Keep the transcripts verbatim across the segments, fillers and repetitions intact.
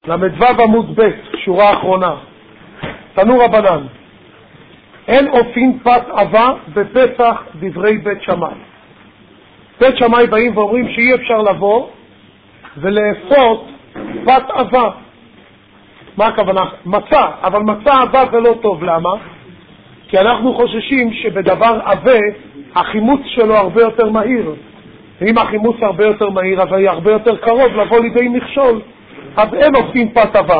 למדבב עמוד ב', שורה האחרונה. תנו רבנן, אין אופין פת אבה בפסח דברי בית שמאי. בית שמאי באים ואומרים שאי אפשר לבוא ולאפות פת אבה. מה הכוונה? מצה, אבל מצה אבה זה לא טוב. למה? כי אנחנו חוששים שבדבר אבה החימוץ שלו הרבה יותר מהיר, ואם החימוץ הרבה יותר מהיר אבל היא הרבה יותר קרוב לבוא לידי מכשול, אז אין עושים פת אבה.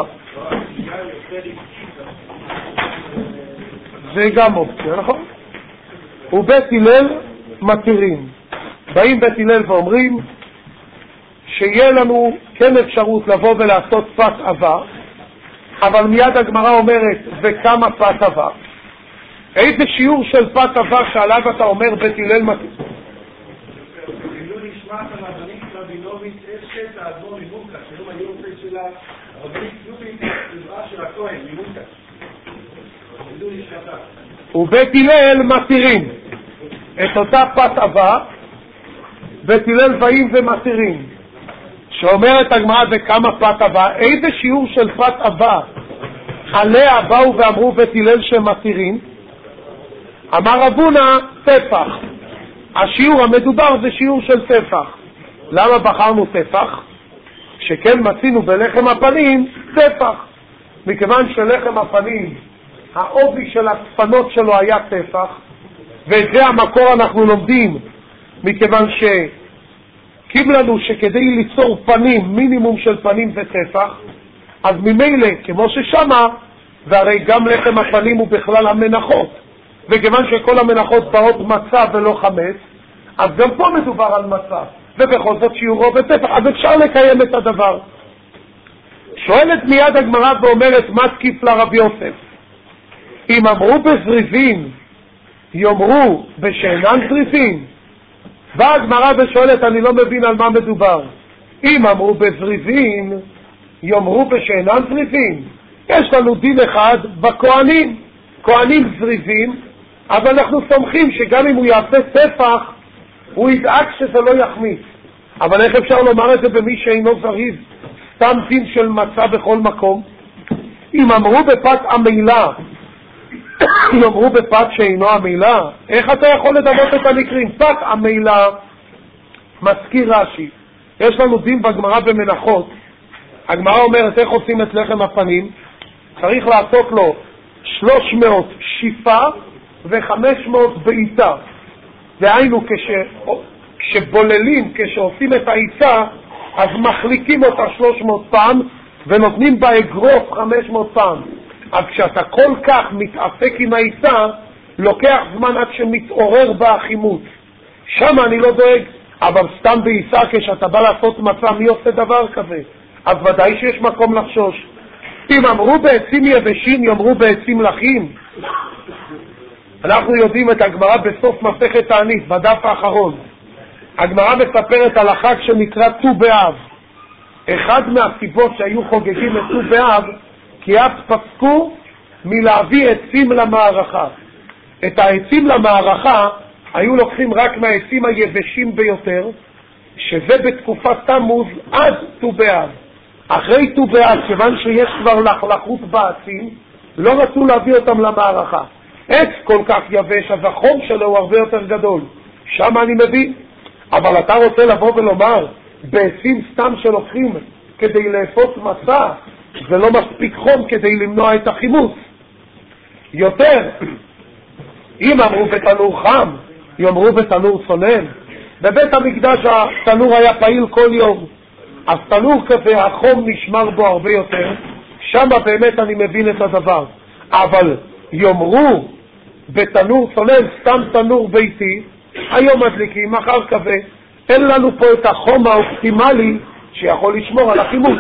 זה גם אופציה, נכון? ובית הלל מתירים. באים בית הלל ואומרים שיהיה לנו כן אפשרות לבוא ולעשות פת אבה, אבל מיד הגמרא אומרת וכמה פת אבה. איזה שיעור של פת אבה שעליו אתה אומר בית הלל מתיר? לא נשמע את הרבנית רבינוביץ' אשת האדמו"ר ממוקה, שלום היורצייט שלה, הרבנית לוביץ' סדרה של הכהן ממוקה. ובית הלל מתירים את אותה פת אבה, בית הלל באים ומתירים. שאומרת הגמרא וכמה פת אבה, איזה שיעור של פת אבה עליה באו ואמרו בית הלל שמתירים? אמר רבונה טפח. השיעור המדובר זה שיעור של טפח. למה בחרנו טפח? שכן מצינו בלחם הפנים טפח, מכיוון שלחם הפנים העובי של הצפנות שלו היה טפח, ואת זה המקור אנחנו לומדים מכיוון שקים לנו שכדי ליצור פנים, מינימום של פנים זה טפח, אז ממילא כמו ששמה, והרי גם לחם הפנים הוא בכלל המנחות, וכיוון שכל המנחות באות מצה ולא חמץ, אז גם פה מדובר על מצה, ובכל זאת שיעורו בטפח, אז אפשר לקיים את הדבר. שואלת מיד הגמרא ואומרת, מה תקיף לרבי יוסף? אם אמרו בזריזין, יאמרו בשאינן זריזין. באה הגמרא ושואלת, אני לא מבין על מה מדובר. אם אמרו בזריזין, יאמרו בשאינן זריזין. יש לנו דין אחד בכהנים, כהנים זריזין, אבל אנחנו סומכים שגם אם הוא יעשה טפח, הוא ידאג שזה לא יחמיץ. אבל איך אפשר לומר את זה במי שאינו זריז? סתם דין של מצה בכל מקום. אם אמרו בפת המילה, יאמרו בפת שאינו המילה, איך אתה יכול לדמות את המקרים? פת המילה, מזכיר רש"י, יש לנו דין בגמרא במנחות. הגמרא אומרת איך עושים את לחם הפנים? צריך לעשות לו שלוש מאות שיפה וחמש מאות בעיטה. והיינו כש... כשבוללים, כשעושים את העיצה, אז מחליקים אותה שלוש מאות פעם ונותנים בה אגרוף חמש מאות פעם. אז כשאתה כל כך מתעסק עם העיצה, לוקח זמן עד שמתעורר בה החימוץ. שם אני לא דואג, אבל סתם בעיצה כשאתה בא לעשות מצה, מי עושה דבר כזה? אז ודאי שיש מקום לחשוש. אם אמרו בעצים יבשים, יאמרו בעצים לחים. אנחנו יודעים את הגמרא בסוף מסכת תענית, בדף האחרון. הגמרא מספרת על החג שנקרא ט"ו באב. אחד מהסיבות שהיו חוגגים את ט"ו באב, כי אז פסקו מלהביא עצים למערכה. את העצים למערכה היו לוקחים רק מהעצים היבשים ביותר, שזה בתקופת תמוז עד ט"ו באב. אחרי ט"ו באב, כיוון שיש כבר לחלכות בעצים, לא רצו להביא אותם למערכה. עץ כל כך יבש, אז החום שלו הוא הרבה יותר גדול. שם אני מבין. אבל אתה רוצה לבוא ולומר, בעצים סתם שלוקחים כדי לאפות מצה, זה לא מספיק חום כדי למנוע את החימוץ. יותר, אם אמרו בתנור חם, יאמרו בתנור צונן. בבית המקדש התנור היה פעיל כל יום, אז תנור כזה החום נשמר בו הרבה יותר, שם באמת אני מבין את הדבר. אבל יאמרו בתנור צונן, סתם תנור ביתי, היום מדליקים, מחר כזה, אין לנו פה את החום האופטימלי שיכול לשמור על החימוץ.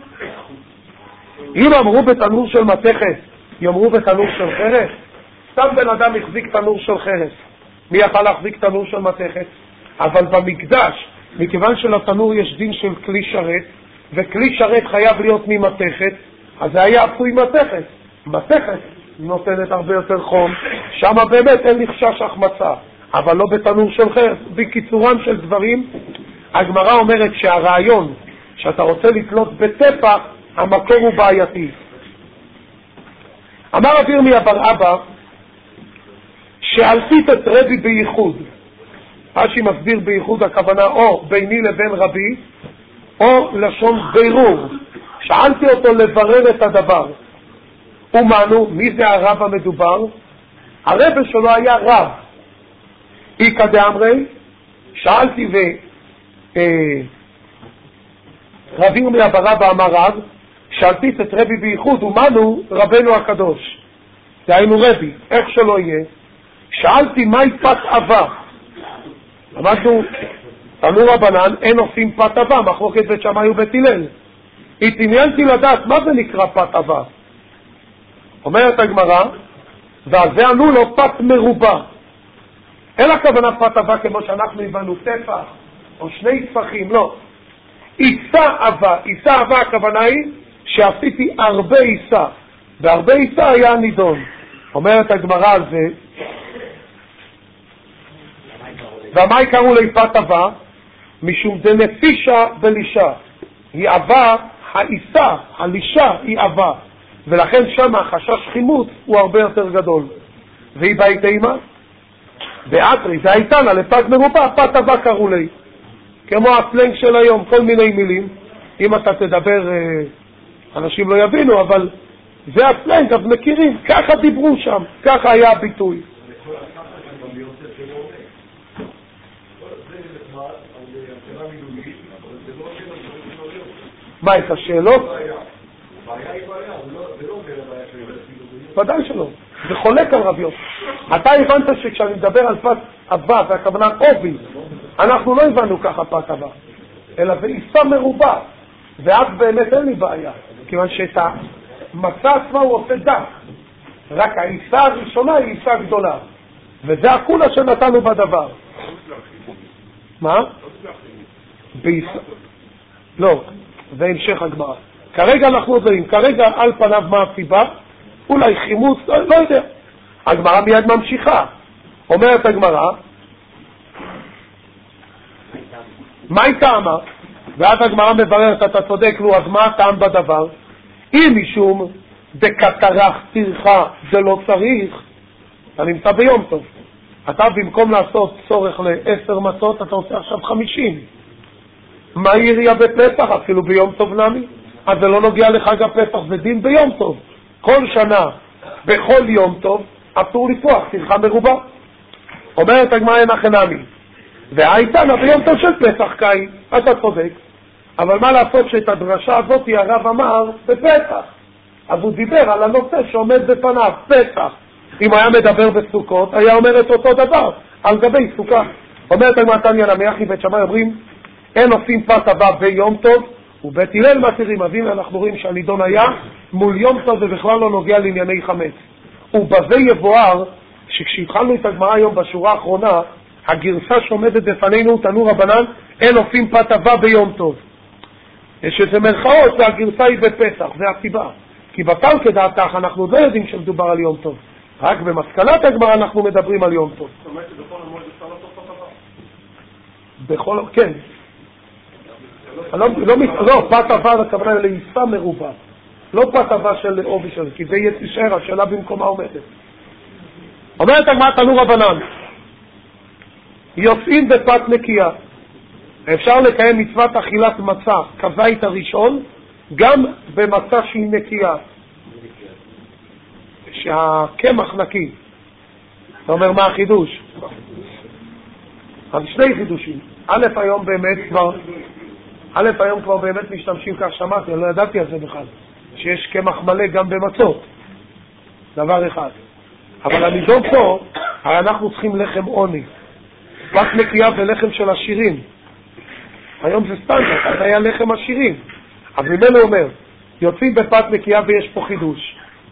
אם אמרו בתנור של מתכת, יאמרו בתנור של חרס. סתם בן אדם החזיק תנור של חרס, מי יכול להחזיק תנור של מתכת? אבל במקדש, מכיוון שלתנור יש דין של כלי שרת, וכלי שרת חייב להיות ממתכת, אז זה היה עשוי מתכת. מתכת נותנת הרבה יותר חום, שם באמת אין לחשש החמצה, אבל לא בתנור של חרס. בקיצורם של דברים, הגמרא אומרת שהרעיון שאתה רוצה לתלות בטפח, המקור הוא בעייתי. אמר רבי ירמיה בר אבא שאלתית את רבי בייחוד. רש"י מסביר בייחוד הכוונה או ביני לבין רבי או לשון בירור. שאלתי אותו לברר את הדבר. ומנו, מי זה הרב המדובר? הרב שלו היה רב. איקא דאמרי, שאלתי ו... רבי ירמיה בר אבא אמר רב, שאלתי את רבי בייחוד, ומנו רבנו הקדוש. דהיינו רבי, איך שלא יהיה. שאלתי מהי פת אבה. אמרנו, תנו רבנן, אין עושים פת אבה, מחלוקת בית שמאי ובית הלל. התעניינתי לדעת מה זה נקרא פת אבה. אומרת הגמרא, ועל זה ענו לו פת מרובה. אין הכוונה פת אבה כמו שאנחנו הבנו, טפח או שני טפחים, לא. עיסה אבה, עיסה אבה הכוונה היא שעשיתי הרבה עיסה, והרבה עיסה היה נידון. אומרת הגמרא על זה, ומה יקראו לי פת אבה? משום דנפישה בלישה. היא אבה, העיסה, הלישה היא אבה, ולכן שם החשש חימוץ הוא הרבה יותר גדול. והיא בית אימה? באטרי, זה הייתה לה לפת מרובה, פת אבה קראו לי. כמו הסלנג של היום, כל מיני מילים. אם אתה תדבר, אנשים לא יבינו, אבל זה הסלנג, אז מכירים. ככה דיברו שם, ככה היה הביטוי. מה, את השאלות? ודאי שלא. זה חולק על רבי יוסף. אתה הבנת שכשאני מדבר על פת אבה, והכוונה אובי, אנחנו לא הבנו ככה פת אבה, אלא זה עיסה מרובה, ואז באמת אין לי בעיה, כיוון שאת המצע עצמה הוא עושה דק, רק העיסה הראשונה היא עיסה גדולה, וזה הכולה שנתנו בדבר. מה? בעיסה. לא, זה המשך הגמרא. כרגע אנחנו יודעים, כרגע על פניו מה הסיבה, אולי חימוץ, לא, לא יודע. הגמרא מיד ממשיכה. אומרת הגמרא, מה היא טעמה? ואז הגמרא מבררת, אתה צודק, לו, אז מה הטעם בדבר? אם משום דקטרח תרחה זה לא צריך, אתה נמצא ביום טוב. אתה במקום לעשות צורך לעשר מצות, אתה עושה עכשיו חמישים. מה ירייה בפסח? אפילו ביום טוב נמי. אז זה לא נוגע לחג הפסח, זה דין ביום טוב. כל שנה, בכל יום טוב, אסור לפרוח, תרחה מרובה. אומרת הגמרא אין החנמי. והייתנה ביום טוב של פסח קאי, אתה צודק. אבל מה לעשות שאת הדרשה הזאת הרב אמר בפסח. אז הוא דיבר על הנושא שעומד בפניו, פסח. אם היה מדבר בסוכות, היה אומר את אותו דבר, על גבי סוכה. אומרת הגמרא תניא נמי אחי בית שמאי אומרים, אין עושים פת אבה ביום טוב, ובית הלל מתירים. אז הנה אנחנו רואים שהנידון היה מול יום טוב ובכלל לא נוגע לענייני חמץ. ובזה יבואר שכשהתחלנו את הגמרא היום בשורה האחרונה, הגרסה שעומדת בפנינו, תנו רבנן, אין עושים פת אבה ביום טוב. יש איזה מרכאות והגרסה היא בפסח, זה הסיבה. כי בתל כדעתך אנחנו לא יודעים שמדובר על יום טוב. רק במסקנת הגמרא אנחנו מדברים על יום טוב. זאת אומרת שבכל המועד אפשר לעשות פת אבה? בכל, כן. לא, פת אבה הכוונה לעיסה מרובה. לא פת אבה של עובי של, כי זה יתישאר, השאלה במקומה עומדת. אומרת הגמרא תנו רבנן, יוצאים בפת נקייה. אפשר לקיים מצוות אכילת מצה כבית הראשון, גם במצה שהיא נקייה. שהקמח נקי. אתה אומר מה החידוש? אז שני חידושים. א' היום באמת כבר, א' היום כבר באמת משתמשים כך, שמעתי, אני לא ידעתי על זה בכלל, שיש קמח מלא גם במצות. דבר אחד. אבל הנידון פה, הרי אנחנו צריכים לחם עוני. פת נקייה ולחם של עשירים. היום זה סטנדרט, אז היה לחם עשירים. אז ממנו אומר, יוצאים בפת נקייה ויש פה חידוש.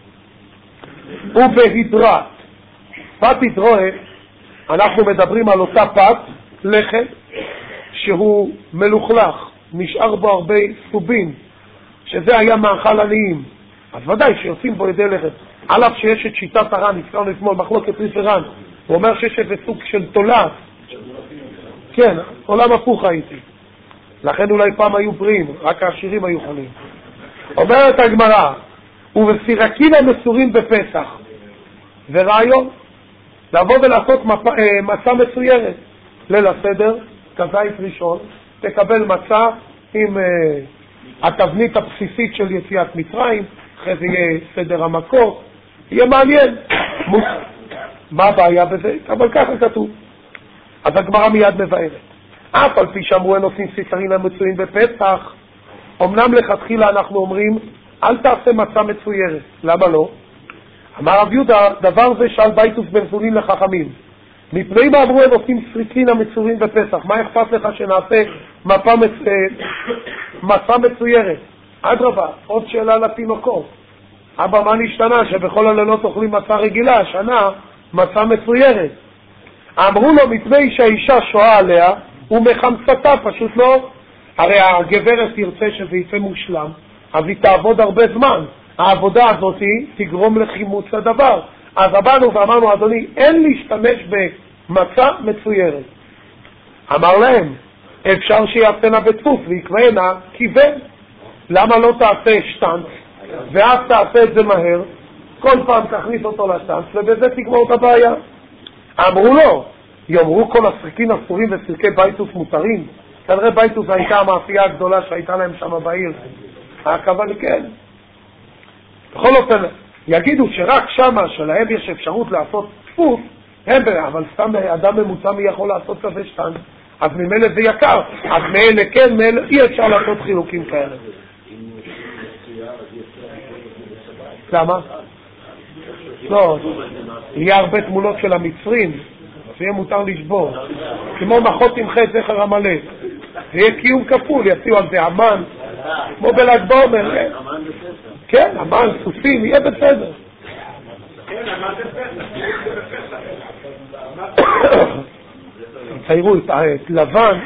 ובהידרת. פת הידרוה, אנחנו מדברים על אותה פת, לחם, שהוא מלוכלך, נשאר בו הרבה סובים, שזה היה מאכל עניים. אז ודאי שיוצאים בו ידי לחם. על אף שיש את שיטת הר"ן, נזכרנו אתמול, מחלוקת ריף הר"ן, הוא אומר שיש איזה סוג של תולעת. כן, עולם הפוך הייתי. לכן אולי פעם היו בריאים, רק העשירים היו חולים. אומרת הגמרא, ובסירקין המסורים בפסח, זה רעיון, לבוא ולעשות מצה מצוירת. ליל הסדר, כזית ראשון, תקבל מצה עם uh, התבנית הבסיסית של יציאת מצרים, אחרי זה יהיה סדר המכות, יהיה מעניין. מוס... מה הבעיה בזה? אבל ככה כתוב. אז הגמרא מיד מבארת. אף על פי שאמרו נושאים סיסרין המצויים בפסח, אמנם לכתחילה אנחנו אומרים, אל תעשה מצה מצוירת. למה לא? אמר רב יהודה, דבר זה שאל בייטוס בן זולין לחכמים. מפני מה אמרו נושאים סריקין המצויים בפסח? מה אכפת לך שנעשה מפה מצ... מצה מצוירת? אדרבה, עוד שאלה לתינוקות. אבא, מה נשתנה שבכל הלילות אוכלים מצה רגילה, השנה מצה מצוירת? אמרו לו, מפני שהאישה שואה עליה ומחמצתה, פשוט לא. הרי הגברת תרצה שזה יצא מושלם, אז היא תעבוד הרבה זמן. העבודה הזאת תגרום לחימוץ הדבר. אז באנו ואמרנו, אדוני, אין להשתמש במצה מצוירת. אמר להם, אפשר שיעשנה בדפוס ויקראנה כיוון. למה לא תעשה שטנץ ואז תעשה את זה מהר, כל פעם תכניס אותו לשטנץ ובזה תגמור את הבעיה? אמרו לו, יאמרו כל הסריקין אסורים וסרקי בייטוס מותרים. כנראה בייטוס הייתה המאפייה הגדולה שהייתה להם שם בעיר. הכוונה כן. בכל אופן, יגידו שרק שמה שלהם יש אפשרות לעשות דפוס, הם, אבל סתם אדם ממוצע מי יכול לעשות כזה שטנץ, אז ממילא זה יקר, אז מאלה כן, מאלה אי אפשר לעשות חילוקים כאלה. למה? לא, יהיה הרבה תמונות של המצרים, שיהיה מותר לשבור. כמו מחות עם חטא זכר המלך. יהיה קיום כפול, יציעו על זה אמן, כמו בל"ג בעומר. כן, אמן, סוסים, יהיה בסדר. תראו את לבן.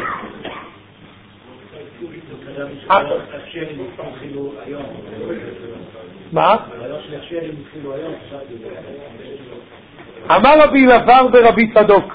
מה? אמר רבי אלעזר ורבי צדוק.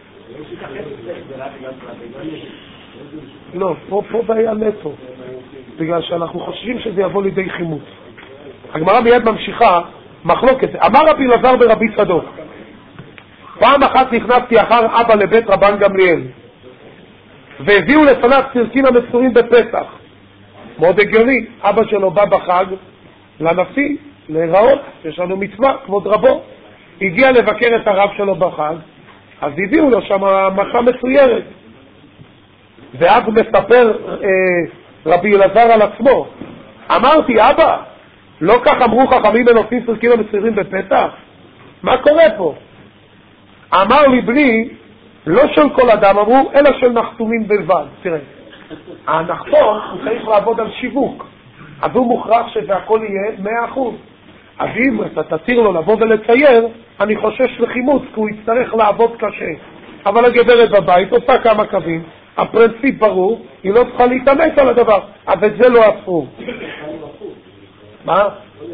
לא, פה פה בעיה נטו, בגלל שאנחנו חושבים שזה יבוא לידי חימוץ. הגמרא מיד ממשיכה מחלוקת. אמר רבי אלעזר ורבי צדוק, פעם אחת נכנסתי אחר אבא לבית רבן גמליאל, והביאו לפניו סרקין המצורים בפסח. מאוד הגיוני, אבא שלו בא בחג לנשיא, להיראות, יש לנו מצווה, כבוד רבו. הגיע לבקר את הרב שלו בחג, אז הביאו לו שם מצה מצוירת. ואז מספר אה, רבי אלעזר על עצמו, אמרתי, אבא, לא כך אמרו חכמים בנושאים סרקין המצוירים בפסח? מה קורה פה? אמר לי בני, לא של כל אדם אמרו, אלא של נחתומים בלבד. תראה, הנחתום הוא צריך לעבוד על שיווק, אז הוא מוכרח שזה הכל יהיה מאה אחוז. אז אם אתה תתיר לו לבוא ולצייר, אני חושש לחימוץ, כי הוא יצטרך לעבוד קשה. אבל הגברת בבית עושה כמה קווים, הפרינציפ ברור, היא לא צריכה להתאמץ על הדבר, אבל את זה לא אסור. מה?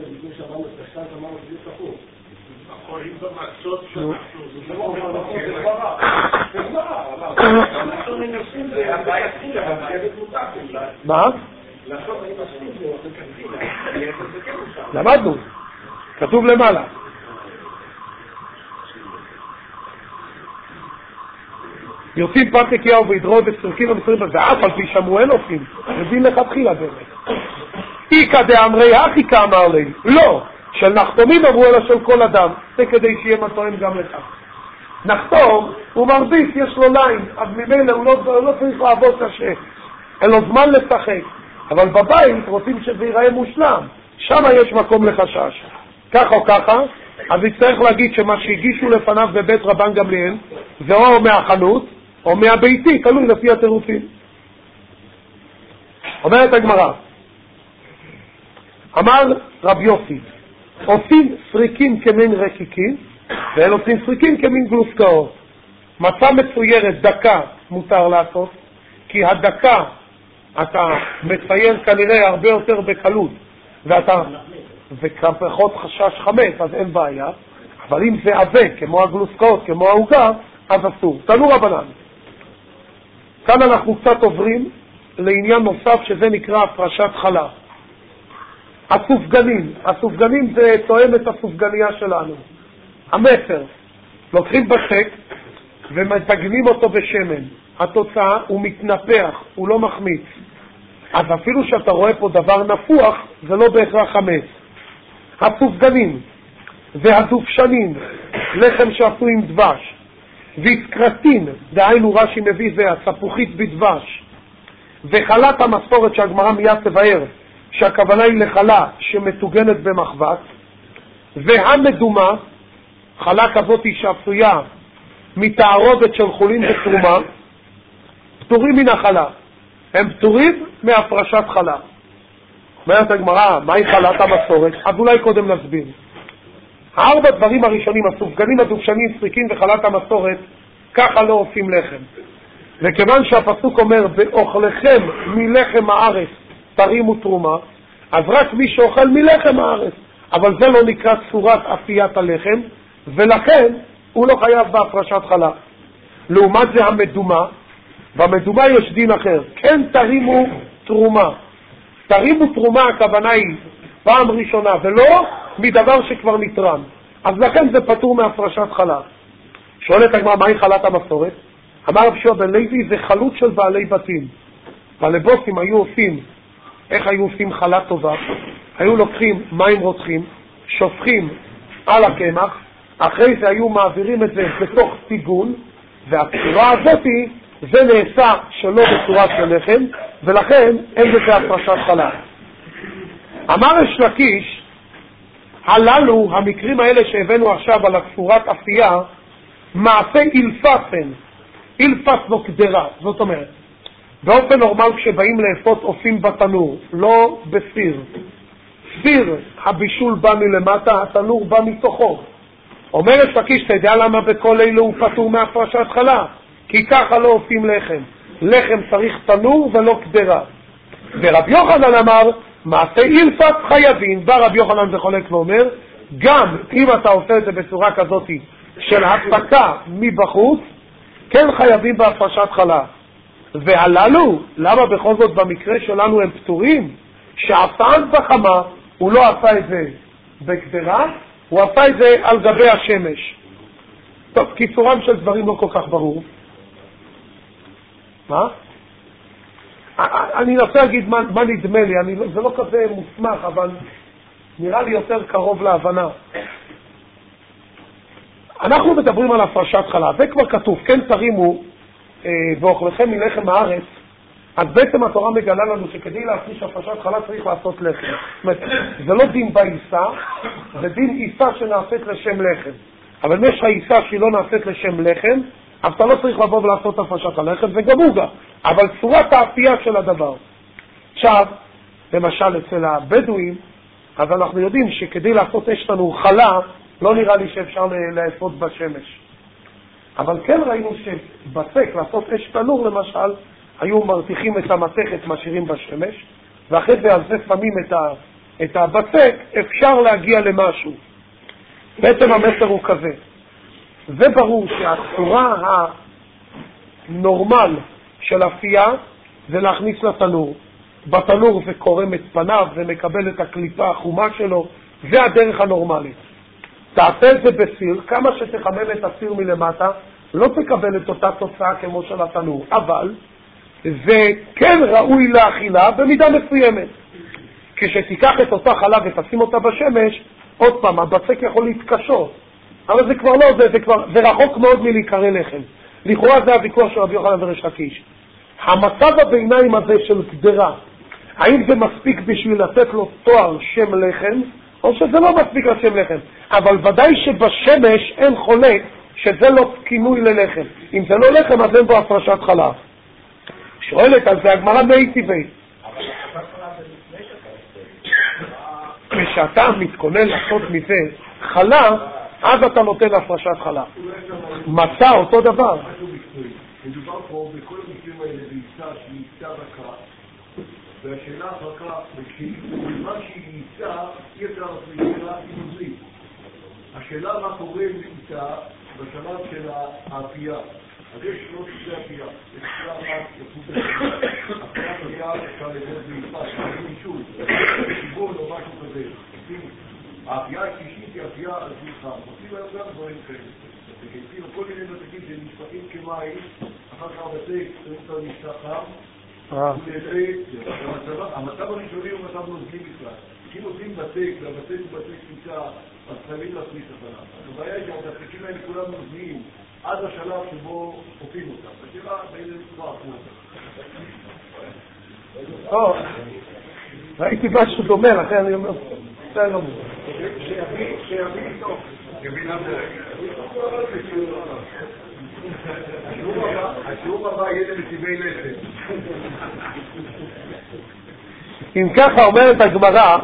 מה? למדנו, כתוב למעלה. יוצאים פרקקיהו וידרו בסרקים המסורים, ואף על פי שמואל עושים, מבין לכתחילה באמת. איקא דאמרי הכי כאמר לי, לא, של נחתומים אמרו אלא של כל אדם, זה כדי שיהיה מתואם גם לכך. נחתום, הוא מרביץ, יש לו ליין, אז ממילא הוא לא, הוא לא צריך לעבוד קשה, אין לו זמן לשחק, אבל בבית רוצים שזה ייראה מושלם, שם יש מקום לחשש. כך או ככה, אז יצטרך להגיד שמה שהגישו לפניו בבית רבן גמליאל, זה או מהחנות, או מהביתי, תלוי לפי התירוצים. אומרת הגמרא, אמר רב יוסי, עושים סריקים כמין רקיקים, ואין עושים סריקים כמין גלוסקאות. מצה מצוירת דקה מותר לעשות, כי הדקה אתה מצייר כנראה הרבה יותר בקלות, ואתה, וכפחות חשש חמץ, אז אין בעיה, אבל אם זה עבה, כמו הגלוסקאות, כמו העוגה, אז אסור. תנו רבנן. כאן אנחנו קצת עוברים לעניין נוסף שזה נקרא הפרשת חלה. הסופגנים, הסופגנים זה תואם את הסופגניה שלנו. המסר, לוקחים בצק ומתגנים אותו בשמן. התוצאה הוא מתנפח, הוא לא מחמיץ. אז אפילו שאתה רואה פה דבר נפוח, זה לא בהכרח חמץ. הסופגנים והדופשנים, לחם שעשו עם דבש, ויסקרטין, דהיינו רש"י מביא זה, הצפוחית בדבש, וחלת המסורת שהגמרא מיד תבהר, שהכוונה היא לחלה שמתוגנת במחבת, והמדומה, חלה כזאת שעשויה מתערובת של חולין ותרומה, פטורים מן החלה. הם פטורים מהפרשת חלה. אומרת הגמרא, מהי חלת המסורת? אז אולי קודם נסביר. הארבע דברים הראשונים, הסופגנים, הדופשנים, סריקין וחלת המסורת, ככה לא עושים לחם. וכיוון שהפסוק אומר, באוכלכם מלחם הארץ תרימו תרומה, אז רק מי שאוכל מלחם הארץ, אבל זה לא נקרא צורת אפיית הלחם, ולכן הוא לא חייב בהפרשת חלה. לעומת זה המדומה, במדומה יש דין אחר, כן תרימו תרומה. תרימו תרומה הכוונה היא פעם ראשונה, ולא מדבר שכבר נתרם. אז לכן זה פטור מהפרשת חלה. שואלת הגמרא, מהי חלת המסורת? אמר רבי יהודה בן לוי, זה חלות של בעלי בתים. בעלי בוסים היו עושים, איך היו עושים חלה טובה? היו לוקחים מים רותחים, שופכים על הקמח, אחרי זה היו מעבירים את זה בתוך טיגון, והצורה הזאת זה נעשה שלא בצורה של לחם, ולכן אין בזה הפרשת חלה. אמר יש לקיש, הללו, המקרים האלה שהבאנו עכשיו על הצורת אפייה, מעשה אילפסן, אילפס לא קדרה, זאת אומרת, באופן נורמל כשבאים לאפות עושים בתנור, לא בסיר. סיר, הבישול בא מלמטה, התנור בא מתוכו. אומר יש לקיש, אתה יודע למה בכל אלו הוא פטור מהפרשת חלה? כי ככה לא עושים לחם. לחם צריך תנור ולא קדרה. ורב יוחנן אמר, מעשה אילפס חייבים. בא רב יוחנן וחולק ואומר, גם אם אתה עושה את זה בצורה כזאת של הפקה מבחוץ, כן חייבים בהפרשת חלה. והללו, למה בכל זאת במקרה שלנו הם פטורים? שעשן בחמה, הוא לא עשה את זה בקדרה, הוא עשה את זה על גבי השמש. טוב, קיצורם של דברים לא כל כך ברור. מה? אני רוצה להגיד מה, מה נדמה לי, אני, זה לא כזה מוסמך, אבל נראה לי יותר קרוב להבנה. אנחנו מדברים על הפרשת חלה, זה כבר כתוב, כן תרימו אה, ואוכלכם מלחם הארץ, אז בעצם התורה מגלה לנו שכדי להפריש הפרשת חלה צריך לעשות לחם. זאת אומרת, זה לא דין בעיסה, זה דין עיסה שנעשית לשם לחם. אבל יש לך עיסה שהיא לא נעשית לשם לחם, אז אתה לא צריך לבוא ולעשות הפרשת הלחם, זה גם הוגה, אבל צורת האפייה של הדבר. עכשיו, למשל אצל הבדואים, אז אנחנו יודעים שכדי לעשות אש תנור חלה, לא נראה לי שאפשר לאפות בשמש. אבל כן ראינו שבצק, לעשות אש תנור למשל, היו מרתיחים את המתכת, משאירים בשמש, ואחרי זה על זה שמים את, ה, את הבצק, אפשר להגיע למשהו. בעצם המסר הוא כזה. זה ברור שהצורה הנורמל של אפייה זה להכניס לתנור. בתנור זה קורם את פניו, זה מקבל את הקליפה החומה שלו, זה הדרך הנורמלית. תעשה את זה בסיר, כמה שתחמם את הסיר מלמטה, לא תקבל את אותה תוצאה כמו של התנור, אבל זה כן ראוי לאכילה במידה מסוימת. כשתיקח את אותה חלה ותשים אותה בשמש, עוד פעם, הבצק יכול להתקשות, אבל זה כבר לא, זה, זה, כבר, זה רחוק מאוד מלהיקרא לחם. לכאורה זה הוויכוח של רבי יוחנן וריש לקיש. המצב הביניים הזה של קדרה, האם זה מספיק בשביל לתת לו תואר שם לחם, או שזה לא מספיק לשם לחם? אבל ודאי שבשמש אין חולק שזה לא כינוי ללחם. אם זה לא לחם, אז אין בו הפרשת חלה. שואלת על זה הגמרא מי טבעי. כשאתה מתכונן לעשות מזה חלה, אז אתה נותן הפרשת חלה. מצא אותו דבר. מדובר פה בכל המקרים האלה בעיסה שהיא עיסה בקרה, והשאלה אחר כך, במה שהיא עיסה, אי אפשר להפריע אימוזית. השאלה מה קורה לעיסה בשלב של האפייה. אז יש לא תשתי אפייה, יש תשתי אחת, יפות אפייה, אפייה אפשר לראות ביפס, יש מישהו, שיגון או משהו כזה. האפייה השלישית היא אפייה על זמחה, עושים היום גם דברים כאלה. וכאילו כל מיני מתקים שנשפטים כמים, אחר כך הבתק, צריך להשתחרר, המצב הראשוני הוא מצב נוזלי בכלל. אם עושים בתק, והבתק הוא בתק נמצא, אז חייבים להכניס החלב. הבעיה היא שהבתקים האלה כולם נוזליים עד השלב שבו עופים אותם. השאלה באיזה צורה עפו אותם. ראיתי משהו דומה, לכן אני אומר, זה לא מובן. שיביא איתו. יבין על זה. השיעור הבא יהיה למסיבי לחם. אם ככה אומרת הגמרא,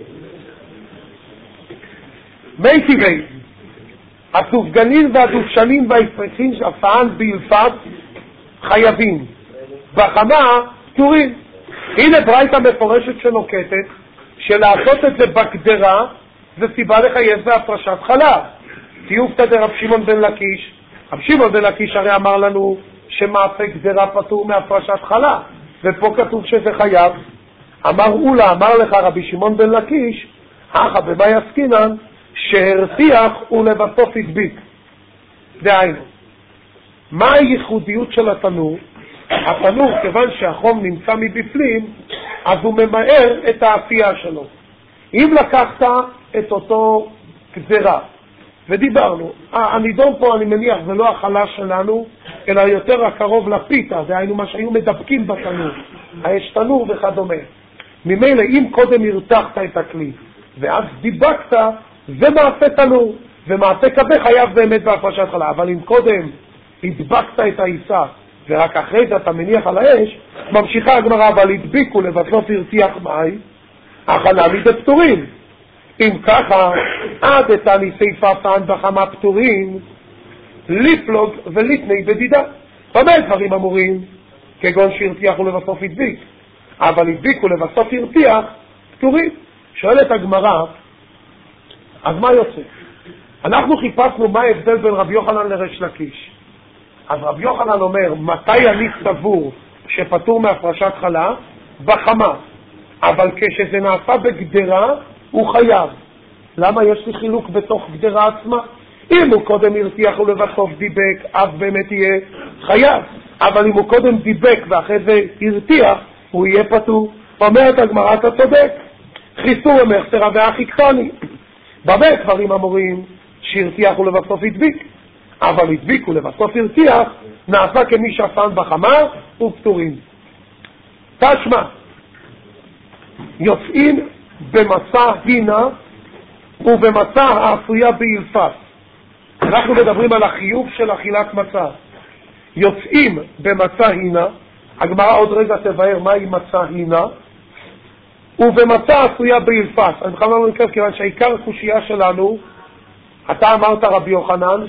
מי טבעי, הסופגנים והדושנים וההפרשים שהפען בילפת חייבים, בחמה פטורים. הנה ברייתא מפורשת שנוקטת, שלעשות את זה בגדרה זה סיבה לחייב בהפרשת חלב. תיופתא דרב שמעון בן לקיש, רב שמעון בן לקיש הרי אמר לנו שמעשה גדרה פטור מהפרשת חלב, ופה כתוב שזה חייב. אמר אולה, אמר לך רבי שמעון בן לקיש, אחא במה יסקינן, שהרתיח ולבסוף הדביק. דהיינו, מה הייחודיות של התנור? התנור, כיוון שהחום נמצא מבפנים, אז הוא ממהר את האפייה שלו. אם לקחת את אותו גזרה, ודיברנו, הנידון פה אני מניח זה לא החלה שלנו, אלא יותר הקרוב לפיתה, דהיינו מה שהיו מדבקים בתנור, האש תנור וכדומה. ממילא אם קודם הרתחת את הכלי, ואז דיבקת, זה מעשה תנור, ומעשה כזה חייב באמת בהפרשת חלב. אבל אם קודם הדבקת את העיסה, ורק אחרי זה אתה מניח על האש, ממשיכה הגמרא, אבל הדביקו לבסוף הרתיח מים, החלמים זה פטורים. אם ככה, עד את הניסי פעם בחמה פטורים, לפלוג ולתני בדידה. במה דברים אמורים? כגון שהרתיח ולבסוף הדביק. אבל הדביקו לבסוף הרתיח, פטורים. שואלת הגמרא, אז מה יוצא? אנחנו חיפשנו מה ההבדל בין רבי יוחנן לריש לקיש. אז רבי יוחנן אומר, מתי אני סבור שפטור מהפרשת חלב? בחמה. אבל כשזה נעשה בגדרה, הוא חייב. למה יש לי חילוק בתוך גדרה עצמה? אם הוא קודם הרתיח ולבסוף דיבק, אז באמת יהיה חייב. אבל אם הוא קודם דיבק ואחרי זה הרתיח, הוא יהיה פטור. אומרת הגמרא, אתה צודק. חיסור המחסרה והכי קטני. במה דברים אמורים שהרתיח ולבסוף הדביק? אבל הדביק ולבסוף הרתיח, נעשה כמי שפן בחמה ופטורים. תשמע, יוצאים במצע הינה ובמצע העשויה באילפס. אנחנו מדברים על החיוב של אכילת מצה. יוצאים במצע הינה, הגמרא עוד רגע תבהר מהי מצע הינה, ובמצע עשויה באילפס. אני בכלל לא נקרב, כיוון שהעיקר הקושייה שלנו, אתה אמרת רבי יוחנן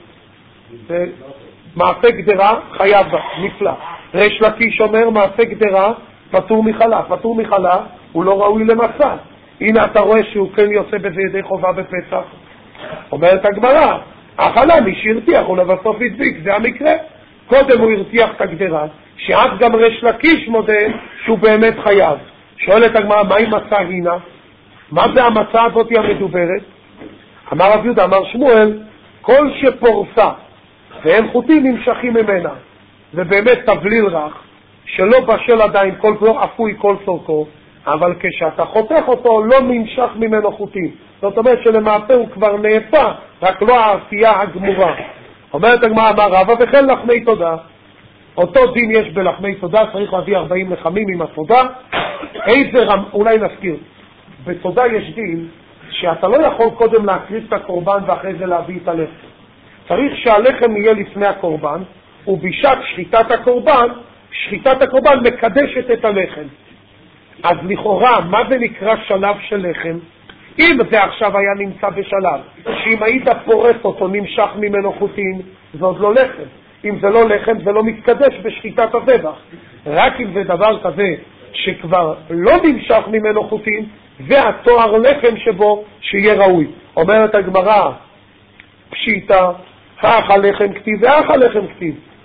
שמעשה גדרה חייב בה, נפלא. ריש לקיש אומר מעשה גדרה פטור מחלה. פטור מחלה הוא לא ראוי למצה. הנה אתה רואה שהוא כן יוצא בזה ידי חובה בפסח. אומרת הגמרא, החלה מי שהרתיח ולבסוף הדביק, זה המקרה. קודם הוא הרתיח את הגדרה, שאז גם ריש לקיש מודה שהוא באמת חייב. שואלת הגמרא, מהי מצה הינה? מה זה המצה הזאת המדוברת? אמר רב יהודה, אמר שמואל, כל שפורסה ואין חוטים נמשכים ממנה, זה באמת תבליל רך, שלא בשל עדיין כל לא אפוי כל סורקו, אבל כשאתה חותך אותו לא נמשך ממנו חוטים. זאת אומרת שלמעשה הוא כבר נאפה, רק לא העשייה הגמורה. אומרת הגמרא, אמר רבא, וכן לחמי תודה. אותו דין יש בלחמי תודה, צריך להביא ארבעים לחמים עם התודה. איזה רם, אולי נזכיר, בתודה יש דין שאתה לא יכול קודם להקריב את הקורבן ואחרי זה להביא את הלחם. צריך שהלחם יהיה לפני הקורבן, ובשעת שחיטת הקורבן, שחיטת הקורבן מקדשת את הלחם. אז לכאורה, מה זה נקרא שלב של לחם? אם זה עכשיו היה נמצא בשלב, שאם היית פורס אותו נמשך ממנו חוטין, זה עוד לא לחם. אם זה לא לחם, זה לא מתקדש בשחיטת הזבח. רק אם זה דבר כזה שכבר לא נמשך ממנו חוטין, זה התואר לחם שבו שיהיה ראוי. אומרת הגמרא, פשיטה, האח הלחם כתיב ואח הלחם כתיב.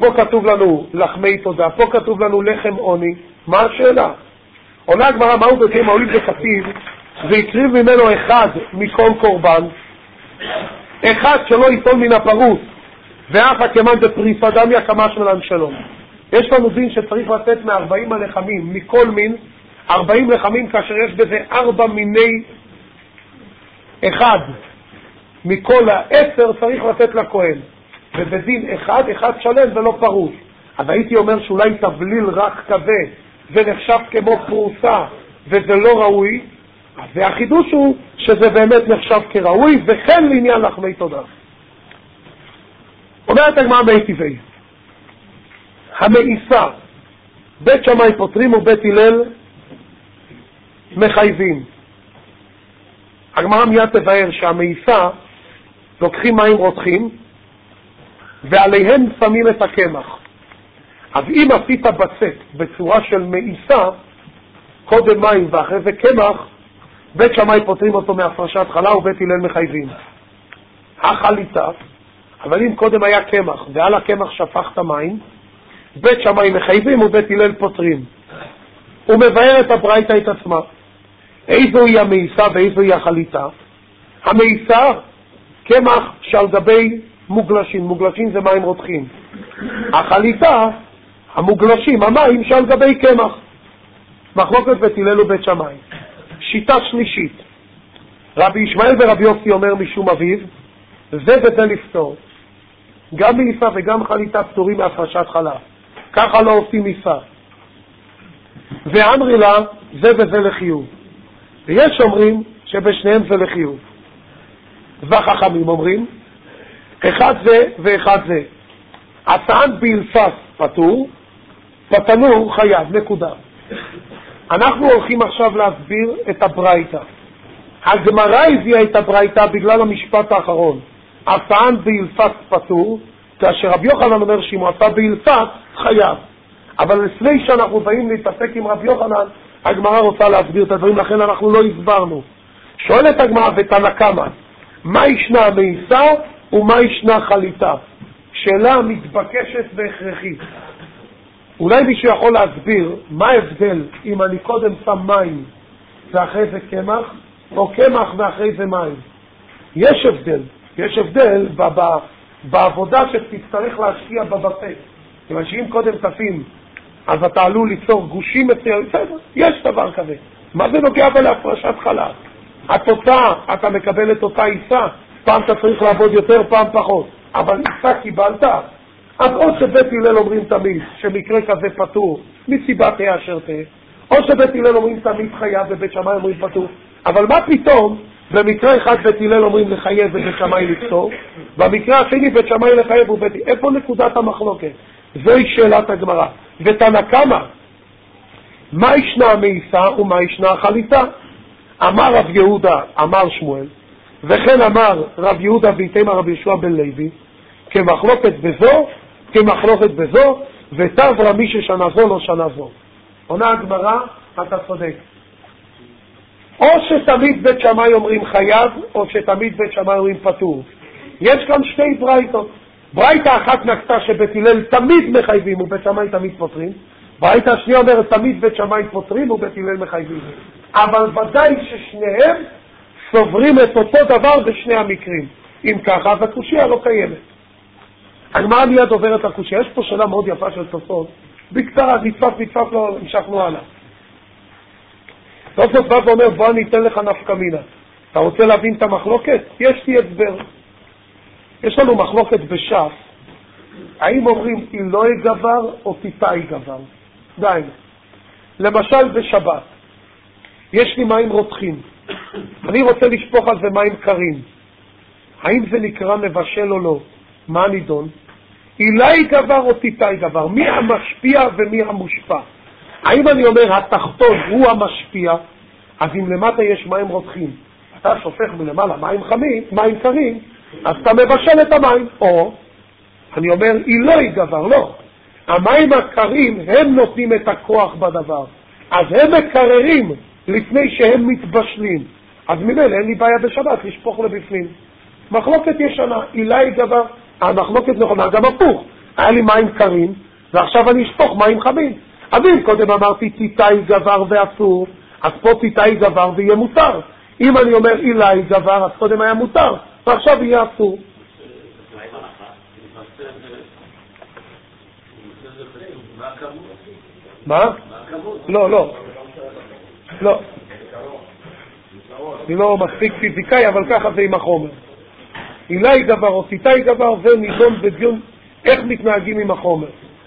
פה כתוב לנו לחמי תודה, פה כתוב לנו לחם עוני. מה השאלה? עונה הגמרא, מהו בתים העולים בקטיב, והקריב ממנו אחד מכל קורבן, אחד שלא ייטול מן הפרוס, ואחא כמן דפריסא דמיא כמה שמלן שלום. יש לנו דין שצריך לתת מ-ארבעים הלחמים, מכל מין, ארבעים לחמים כאשר יש בזה ארבע מיני אחד. מכל העשר צריך לתת לכהן. ובדין אחד, אחד שלם ולא פרוס. אז הייתי אומר שאולי תבליל רק כזה, זה נחשב כמו פרוסה, וזה לא ראוי. אז החידוש הוא שזה באמת נחשב כראוי, וכן לעניין לחמי תודה. אומרת הגמרא מי טבעי, המאיסה, בית שמאי פותרים ובית הלל מחייבים. הגמרא מיד תבהר שהמאיסה לוקחים מים רותחים ועליהם שמים את הקמח. אז אם עשית בצק בצורה של מאיסה, קודם מים ואחרי זה קמח, בית שמאי פותרים אותו מהפרשת חלה ובית הלל מחייבים. החליטה, אבל אם קודם היה קמח ועל הקמח שפכת מים, בית שמאי מחייבים ובית הלל פותרים. הוא מבאר את הברייתא את עצמה. איזו היא המאיסה ואיזו היא החליטה? המאיסה, קמח שעל גבי מוגלשים, מוגלשים זה מים רותחים. החליטה, המוגלשים, המים שעל גבי קמח. מחלוקת בית הלל ובית שמאי. שיטה שלישית, רבי ישמעאל ורבי יוסי אומר משום אביו, זה וזה לפתור. גם מאיסה וגם חליטה פטורים מהפרשת חלה. ככה לא עושים מאיסה. ואמרי לה, זה וזה לחיוב. ויש אומרים שבשניהם זה לחיוב. והחכמים אומרים, אחד זה ואחד זה. הצען באלפס פטור, בתנור חייב, נקודה. אנחנו הולכים עכשיו להסביר את הברייתא. הגמרא הביאה את הברייתא בגלל המשפט האחרון. הצען באלפס פטור, כאשר רבי יוחנן אומר שאם הוא עשה באלפס חייב. אבל לפני שאנחנו באים להתעסק עם רבי יוחנן, הגמרא רוצה להסביר את הדברים, לכן אנחנו לא הסברנו. שואלת הגמרא ותנא קמא, מה ישנה מאיסה ומה ישנה חליטה? שאלה מתבקשת והכרחית. אולי מישהו יכול להסביר מה ההבדל אם אני קודם שם מים ואחרי זה קמח, או קמח ואחרי זה מים? יש הבדל. יש הבדל בעבודה שתצטרך להשקיע בבצק. כיוון שאם קודם תשים, אז אתה עלול ליצור גושים מסוימים. יש דבר כזה. מה זה נוגע בלהפרשת חלה? התוצאה, אתה מקבל את אותה עיסה, פעם אתה צריך לעבוד יותר, פעם פחות. אבל עיסה קיבלת. אז או שבית הלל אומרים תמיד שמקרה כזה פטור, מסיבה תהיה אשר תהיה, או שבית הלל אומרים תמיד חייב ובית שמאי אומרים פטור. אבל מה פתאום במקרה אחד בית הלל אומרים לחייב ובית שמאי לפטור, במקרה השני בית שמאי לחייב ובית... איפה נקודת המחלוקת? זוהי שאלת הגמרא. ותנא קמא, מה ישנה המאיסה ומה ישנה החליטה? אמר רב יהודה, אמר שמואל, וכן אמר רב יהודה ואיתמר רבי יהושע בן לוי, כמחלוקת בזו, כמחלוקת בזו, ותברא מי ששנה זו לא שנה זו. עונה הגמרא, אתה צודק. או שתמיד בית שמאי אומרים חייב, או שתמיד בית שמאי אומרים פטור. יש כאן שתי ברייתות. ברייתא אחת נקטה שבית הלל תמיד מחייבים ובית שמאי תמיד פותרים. ברייתא השנייה אומרת תמיד בית שמאי פותרים ובית הלל מחייבים. אבל ודאי ששניהם סוברים את אותו דבר בשני המקרים. אם ככה, אז הקושיה לא קיימת. הגמרא מיד עוברת הקושיה. יש פה שאלה מאוד יפה של תוספות. בקצרה, נתפס, נתפס, לא המשכנו הלאה. תוספות בא ואומר, בוא אני אתן לך נפקא מינה. אתה רוצה להבין את המחלוקת? יש לי הסבר. יש לנו מחלוקת בש"ס, האם אומרים אילוי גבר או טיטאי גבר? די. למשל בשבת, יש לי מים רותחים. אני רוצה לשפוך על זה מים קרים. האם זה נקרא מבשל או לא? מה נידון? אילוי גבר או טיטאי גבר? מי המשפיע ומי המושפע? האם אני אומר התחתון הוא המשפיע, אז אם למטה יש מים רותחים, אתה שופך מלמעלה מים חמים, מים קרים, אז אתה מבשל את המים. או, אני אומר, אילוי גבר, לא. המים הקרים, הם נותנים את הכוח בדבר. אז הם מקררים לפני שהם מתבשלים. אז ממילא אין לי בעיה בשבת לשפוך לבפנים. מחלוקת ישנה, אילוי גבר, המחלוקת נכונה, גם הפוך. היה לי מים קרים, ועכשיו אני אשפוך מים חמים. אז אם קודם אמרתי תיטאי גבר ואסור, אז פה תיטאי גבר ויהיה מותר. אם אני אומר אילאי גבר, אז קודם היה מותר, ועכשיו יהיה אסור. מה? לא, לא. לא. אני לא מספיק פיזיקאי, אבל ככה זה עם החומר. אילאי גבר או תיטאי גבר, זה נידון בדיון איך מתנהגים עם החומר.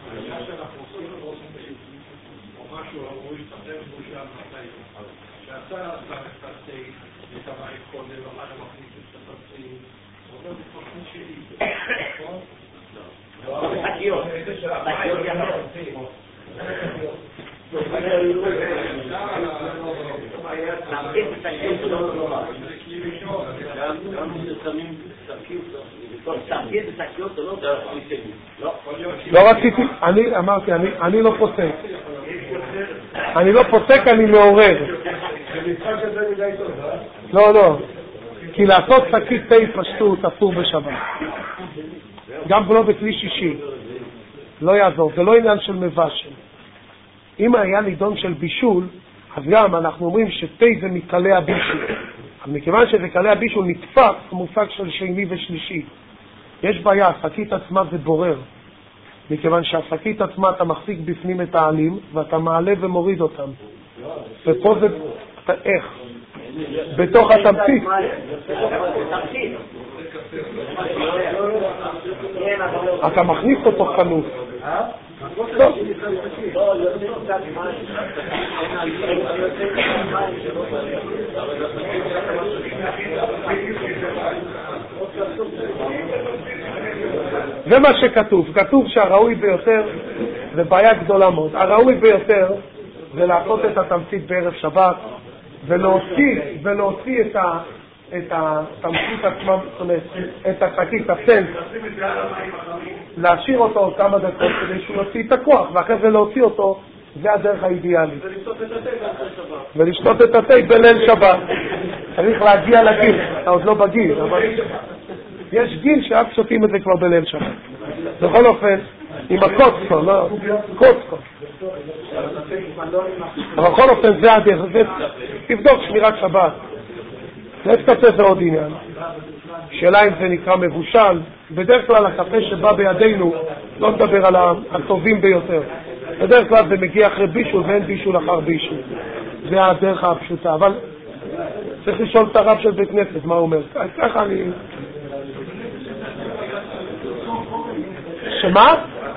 לא רציתי, אני אמרתי, אני לא פוסק. אני לא פוסק, אני מעורר. לא, לא. כי לעשות שקית תה פשטות אסור בשבת. גם לא בכלי שישי. לא יעזור, זה לא עניין של מבשל. אם היה נידון של בישול, אז גם אנחנו אומרים שתה זה מקלי הבישול. אבל מכיוון שזה קלי הבישול נתפס המושג של שני ושלישי. יש בעיה, השקית עצמה זה בורר. מכיוון שהשקית עצמה אתה מחזיק בפנים את העלים, ואתה מעלה ומוריד אותם. ופה זה... אתה, איך? בתוך התמצית. אתה מכניס אותו חנות. לא. זה מה שכתוב. כתוב שהראוי ביותר, זה בעיה גדולה מאוד. הראוי ביותר זה לעשות את התמצית בערב שבת, ולהוציא, ולהוציא את ה... את התמצית עצמה, זאת אומרת, את השקית, הסנס, להשאיר אותו כמה דקות כדי שהוא יוציא את הכוח, ואחרי זה להוציא אותו, זה הדרך האידיאלית. ולשתות את התה בליל שבת. צריך להגיע לגיל, אתה עוד לא בגיל, אבל יש גיל שאז שותים את זה כבר בליל שבת. בכל אופן, עם הקוצקו, לא, קוצקו. אבל בכל אופן זה הדרך, תבדוק שמירת שבת. יש קפה זה עוד עניין. שאלה אם זה נקרא מבושל. בדרך כלל הקפה שבא בידינו, לא נדבר על הטובים ביותר. בדרך כלל זה מגיע אחרי בישול ואין בישול אחר בישול. זה הדרך הפשוטה. אבל צריך לשאול את הרב של בית כנסת מה הוא אומר. ככה אני... שמה?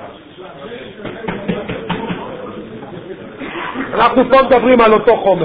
אנחנו פה מדברים על אותו חומר.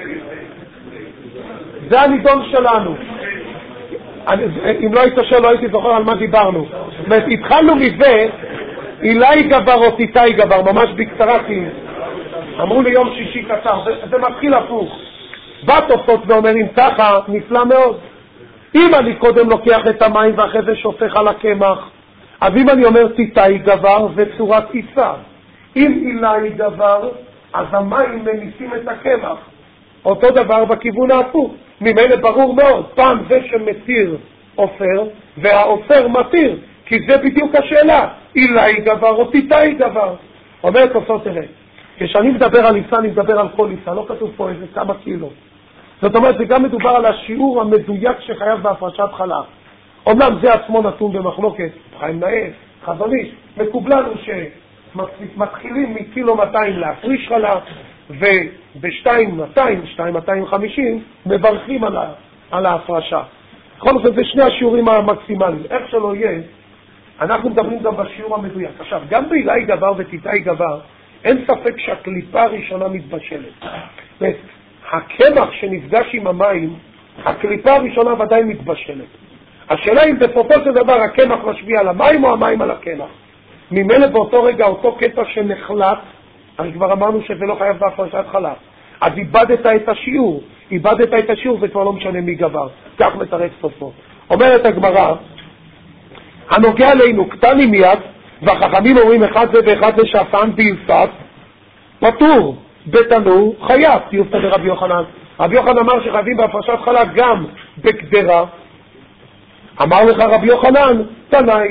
זה הנידון שלנו. אם לא היית שואל, לא הייתי זוכר על מה דיברנו. זאת אומרת, התחלנו מזה, אילאי גבר או תיטאי גבר, ממש בקצרה, כי אמרו לי יום שישי קצר, זה, זה מתחיל הפוך. בא תוספות ואומרים ככה, נפלא מאוד. אם אני קודם לוקח את המים ואחרי זה שופך על הקמח, אז אם אני אומר תיטאי גבר, זה צורת עיסה. אם אילאי גבר, אז המים מניסים את הקמח. אותו דבר בכיוון ההפוך. ממילא ברור מאוד, פעם זה שמתיר אופר, והאופר מתיר, כי זה בדיוק השאלה, אילאי גבר או תיטאי גבר. אומרת תוספות, תראה, כשאני מדבר על עיסה, אני מדבר על כל עיסה, לא כתוב פה איזה כמה קילו. זאת אומרת, זה גם מדובר על השיעור המדויק שחייב בהפרשת חלב. אומנם זה עצמו נתון במחלוקת, חיים נאה, חזון איש, מקובלנו שמתחילים מקילו מאתיים להפריש חלב, וב-שתיים מאתיים, שתיים מאתיים וחמישים, מברכים על, על ההפרשה. בכל זאת, זה שני השיעורים המקסימליים. איך שלא יהיה, אנחנו מדברים גם בשיעור המדויק. עכשיו, גם באילאי גבר ותיטאי גבר, אין ספק שהקליפה הראשונה מתבשלת. הקמח שנפגש עם המים, הקליפה הראשונה ודאי מתבשלת. השאלה אם בסופו של דבר הקמח משפיע על המים או המים על הקמח. ממילא באותו רגע, אותו קטע שנחלט, אני כבר אמרנו שזה לא חייב בהפרשת חלב. אז איבדת את השיעור. איבדת את השיעור, זה כבר לא משנה מי גבר. כך מתרץ סופו. אומרת הגמרא, הנוגע עלינו קטני מיד, והחכמים אומרים אחד זה ואחד זה שפן ביוסף, פטור, בתנור, חייב, תיוסף ברבי יוחנן. רבי יוחנן אמר שחייבים בהפרשת חלב גם בקדרה. אמר לך רבי יוחנן, תנאי,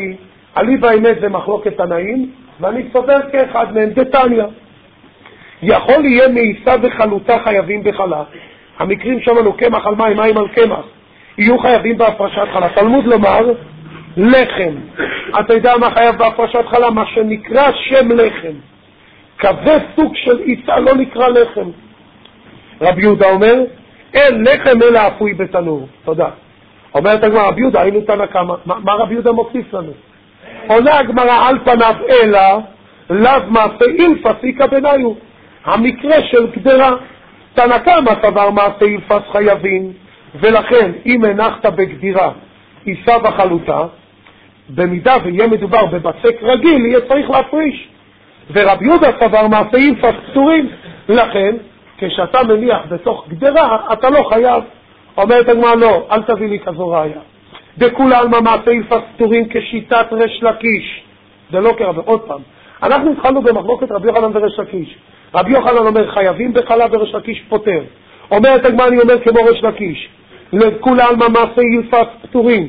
עלי באמת זה מחלוקת תנאים, ואני סובר כאחד מהם, דתניא. יכול יהיה מאיסה וחלוטה חייבים בחלה. המקרים שמענו קמח על מים, מים על קמח. יהיו חייבים בהפרשת חלה. תלמוד לומר, לחם. אתה יודע מה חייב בהפרשת חלה? מה שנקרא שם לחם. כזה סוג של איסה לא נקרא לחם. רבי יהודה אומר, אין לחם אלא אפוי בתנור. תודה. אומרת הגמרא, רבי יהודה, היינו תנא קמא. מה רבי יהודה מוסיף לנו? עונה הגמרא על פניו אלא, לאו מעשה אילפס איכא בניו. המקרה של גדרה, תנא קמא סבר מעשה אילפס חייבים, ולכן אם הנחת בגדירה איסה וחלוטה, במידה ויהיה מדובר בבצק רגיל, יהיה צריך להפריש. ורבי יהודה סבר מעשה אילפס פטורים, לכן כשאתה מניח בתוך גדרה, אתה לא חייב. אומרת הגמרא, לא, אל תביא לי כזו ראיה. דכולי עלמא מעשה אילפס פטורים כשיטת ריש לקיש. זה לא כרבי, עוד פעם. אנחנו התחלנו במחלוקת רבי יוחנן וריש לקיש. רבי יוחנן אומר חייבים בחלה וריש לקיש פוטר. אומרת הגמרא, אני אומר כמו ריש לקיש. לכולי עלמא מעשה אילפס פטורים.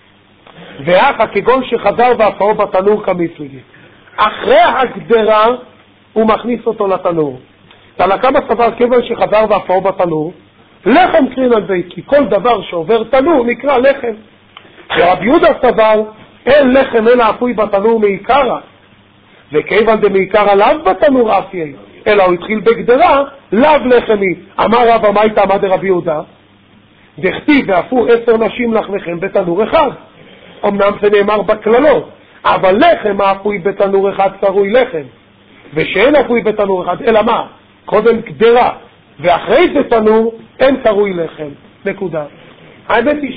ואחא כגון שחזר ואפאו בתנור כמפלגי. אחרי הגדרה הוא מכניס אותו לתנור. תנא קמא סבר כיוון שחזר ואפאו בתנור, לחם קרין על זה, כי כל דבר שעובר תנור נקרא לחם. ורבי יהודה סבר, אין לחם אלא אפוי בתנור מעיקרא, וכיוון דמעיקרא לאו בתנור אפיה, אלא הוא התחיל בגדרה, לאו לחמי. אמר רבא מאיתא אמר דרבי יהודה, דכתיב ואפו עשר נשים לחמכם בתנור אחד. אמנם זה נאמר בכללות, אבל לחם האפוי בתנור אחד קרוי לחם, ושאין אפוי בתנור אחד, אלא מה? קודם גדרה, ואחרי זה תנור, אין קרוי לחם. נקודה. האמת היא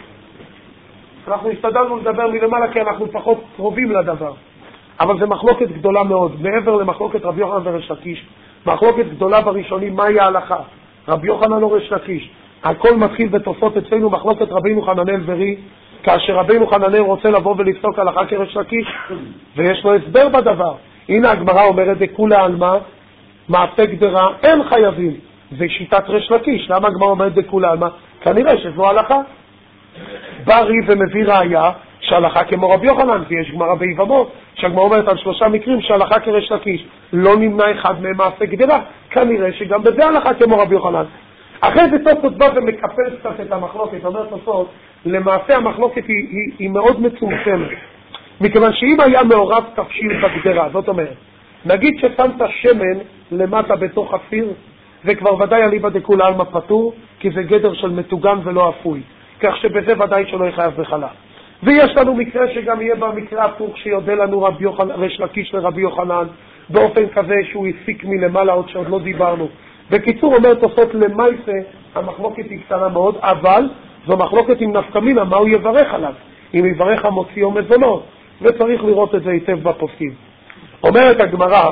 שאנחנו השתדלנו לדבר מלמעלה כי אנחנו פחות קרובים לדבר. אבל זה מחלוקת גדולה מאוד. מעבר למחלוקת רבי יוחנן וריש לקיש, מחלוקת גדולה בראשונים, מהי ההלכה? רבי יוחנן או ריש לקיש? הכל מתחיל בתוספות אצלנו מחלוקת רבינו חננאל ורי, כאשר רבינו חננאל רוצה לבוא ולפסוק הלכה כריש לקיש, ויש לו הסבר בדבר. הנה הגמרא אומרת, דכולי עלמא מעשה גדרה, אין חייבים. זה שיטת ריש לקיש. למה הגמרא אומרת דכולי עלמא? כנראה שזו הלכה. בא רי ומביא ראיה שהלכה כמו רבי יוחנן, כי יש גמרא ביבמות שהגמרא אומרת על שלושה מקרים שהלכה כריש לקיש. לא נמנע אחד מהם מעשה גדרה. כנראה שגם בזה הלכה כמו רבי יוחנן. אחרי זה תוספות בא ומקפל קצת את המחלוקת. אומר תוספות, למעשה המחלוקת היא, היא, היא מאוד מצומצמת. מכיוון שאם היה מעורב תפשיל בגדרה, זאת אומרת, נגיד ששמת שמן למטה בתוך הסיר, זה כבר ודאי אליבא דכולי עלמא פטור, כי זה גדר של מטוגן ולא אפוי, כך שבזה ודאי שלא יחייב בחלה. ויש לנו מקרה שגם יהיה במקרה הפוך שיודע לנו רבי יוחנן, ריש לקיש לרבי יוחנן, באופן כזה שהוא הסיק מלמעלה עוד שעוד לא דיברנו. בקיצור אומר תוספות למעשה, המחלוקת היא קטנה מאוד, אבל זו מחלוקת עם נפקא מינה, מה הוא יברך עליו? אם יברך המוציא או מזונות, וצריך לראות את זה היטב בפוסקים. אומרת הגמרא,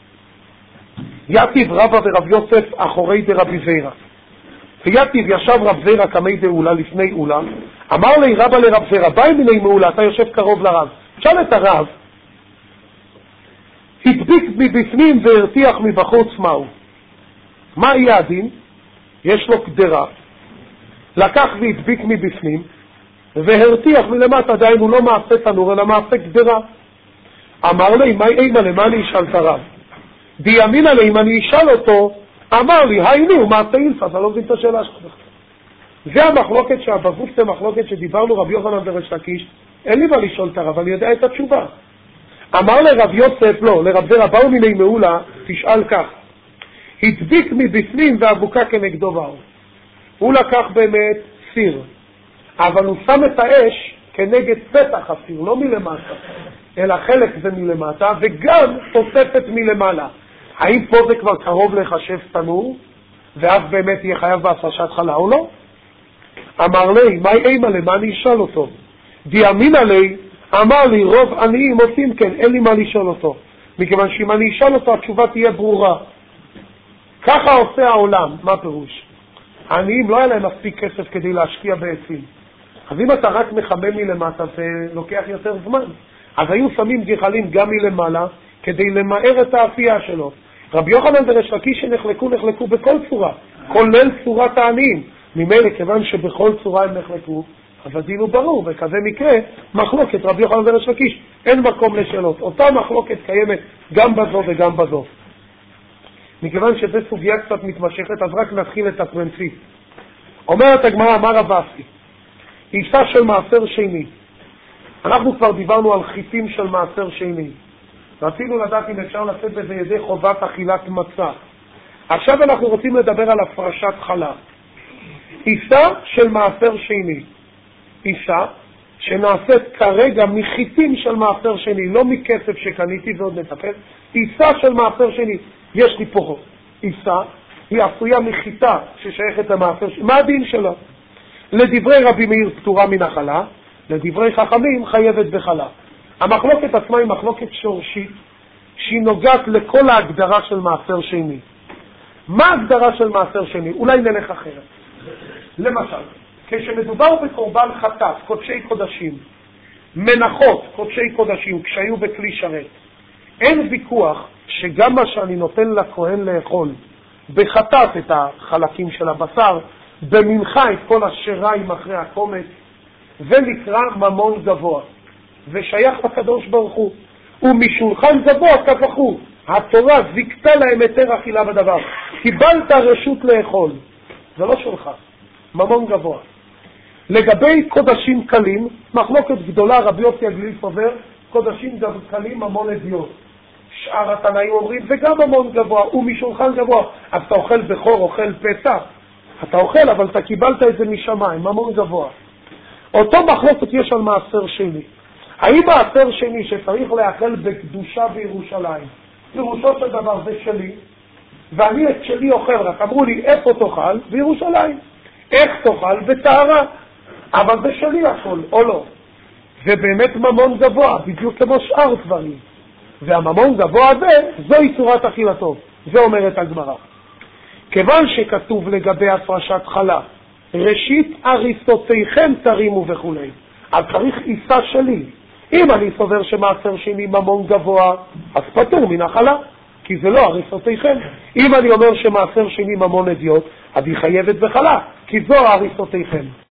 יתיב רבא ורב יוסף אחורי דרבי זירא. ויתיב ישב רב זירא כמי דאולה לפני אולה, אמר לי רבא לרב זירא, ביי מיני מאולה, אתה יושב קרוב לרב. שאל את הרב, הדביק מבפנים והרתיח מבחוץ מהו? מה יהיה הדין? יש לו קדרה, לקח והדביק מבפנים, והרתיח מלמטה, דהיינו הוא לא מעשה תנור, אלא מעשה קדרה. אמר לי, מה אימא, למה אני אשאל את הרב? בימינה לי, אם אני אשאל אותו, אמר לי, הייני, הוא מעשה אילפס, אני לא מבין את השאלה שלך. זה המחלוקת שהבגוף זה מחלוקת שדיברנו רבי יוחנן וריש לקיש, אין לי מה לשאול את הרב, אני יודע את התשובה. אמר לרב יוסף, לא, לרב זירא, באו מיני מאולה, תשאל כך, הדביק מבפנים והבוקה כנגדו באו. הוא לקח באמת סיר, אבל הוא שם את האש כנגד פתח הסיר, לא מלמטה, אלא חלק זה מלמטה, וגם תוספת מלמעלה. האם פה זה כבר קרוב לחשב תנור, ואז באמת יהיה חייב בהפרשת חלה או לא? אמר לי, מה אימא למה אני אשאל אותו? דיאמינה לי, אמר לי, רוב עניים עושים כן, אין לי מה לשאול אותו. מכיוון שאם אני אשאל אותו, התשובה תהיה ברורה. ככה עושה העולם, מה פירוש? העניים לא היה להם מספיק כסף כדי להשקיע בעצים. אז אם אתה רק מחמם מלמטה, זה לוקח יותר זמן. אז היו שמים גחלים גם מלמעלה, כדי למהר את האפייה שלו. רבי יוחנן וריש לקיש שנחלקו, נחלקו בכל צורה, כולל צורת העניים. ממילא, כיוון שבכל צורה הם נחלקו, אז הדין הוא ברור, וכזה מקרה מחלוקת רבי יוחנן וריש לקיש, אין מקום לשאלות. אותה מחלוקת קיימת גם בזו וגם בזו. מכיוון שזו סוגיה קצת מתמשכת, אז רק נתחיל את הפרינציפ. אומרת הגמרא, אמר רב אסי, אישה של מעשר שני. אנחנו כבר דיברנו על חיטים של מעשר שני. רצינו לדעת אם אפשר לצאת בזה ידי חובת אכילת מצה. עכשיו אנחנו רוצים לדבר על הפרשת חלה. אישה של מעשר שני. אישה שנעשית כרגע מחיטים של מעשר שני, לא מכסף שקניתי ועוד נטפל. אישה של מעשר שני. יש לי פה אישה, היא עשויה מחיטה ששייכת למעשר שני. מה הדין שלה? לדברי רבי מאיר פטורה מן החלה, לדברי חכמים חייבת בחלה. המחלוקת עצמה היא מחלוקת שורשית, שהיא נוגעת לכל ההגדרה של מעשר שני. מה ההגדרה של מעשר שני? אולי נלך אחרת. למשל, כשמדובר בקורבן חטאת, קודשי קודשים, מנחות, קודשי קודשים, כשהיו בכלי שרת, אין ויכוח שגם מה שאני נותן לכהן לאכול, בחטאת את החלקים של הבשר, במנחה את כל השריים אחרי הקומץ, ונקרא ממון גבוה, ושייך לקדוש ברוך הוא. ומשולחן גבוה כפחו, התורה זיקתה להם יותר אכילה בדבר. קיבלת רשות לאכול, זה לא שלך, ממון גבוה. לגבי קודשים קלים, מחלוקת גדולה, רבי יוסי הגליל סובר, קודשים קלים ממון אדיוט. שאר התנאים אומרים, זה גם ממון גבוה, הוא משולחן גבוה. אז אתה אוכל בכור, אוכל פסח, אתה אוכל, אבל אתה קיבלת את זה משמיים, ממון גבוה. אותו מחלוקת יש על מעשר שני. האם מעשר שני שצריך לאכל בקדושה בירושלים, פירושו של דבר זה שלי, ואני את שלי אוכל, רק אמרו לי איפה תאכל? בירושלים. איך תאכל? בטהרה. אבל זה שלי הכל, או לא. זה באמת ממון גבוה, בדיוק כמו שאר דברים. והממון גבוה הזה, זוהי צורת אכילתו. זה אומרת הגמרא. כיוון שכתוב לגבי הפרשת חלה, ראשית אריסותיכם תרימו וכו', אז צריך איסה שלי. אם אני סובר שמעשר שני ממון גבוה, אז פטור מן החלה, כי זה לא אריסותיכם. אם אני אומר שמעשר שני ממון אדיוט, אז היא חייבת בחלה, כי זו אריסותיכם.